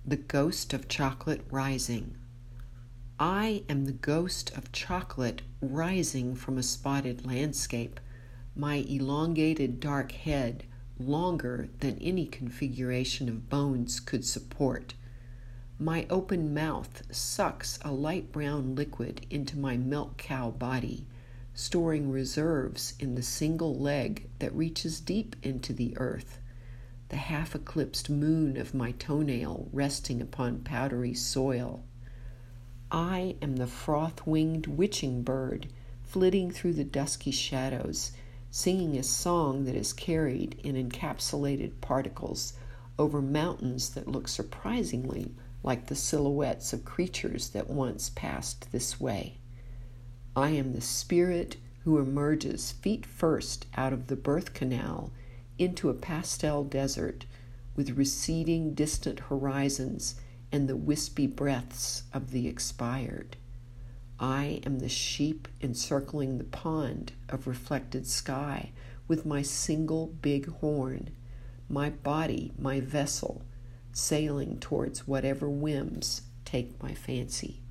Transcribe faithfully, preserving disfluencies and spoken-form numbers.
The Ghost of Chocolate Rising. I am the ghost of chocolate rising from a spotted landscape, my elongated dark head longer than any configuration of bones could support. My open mouth sucks a light brown liquid into my milk cow body, storing reserves in the single leg that reaches deep into the earth, the half-eclipsed moon of my toenail resting upon powdery soil. I am the froth-winged witching bird flitting through the dusky shadows, singing a song that is carried in encapsulated particles over mountains that look surprisingly like the silhouettes of creatures that once passed this way. I am the spirit who emerges feet first out of the birth canal into a pastel desert with receding distant horizons and the wispy breaths of the expired. I am the sheep encircling the pond of reflected sky with my single big horn, my body my vessel, sailing towards whatever whims take my fancy.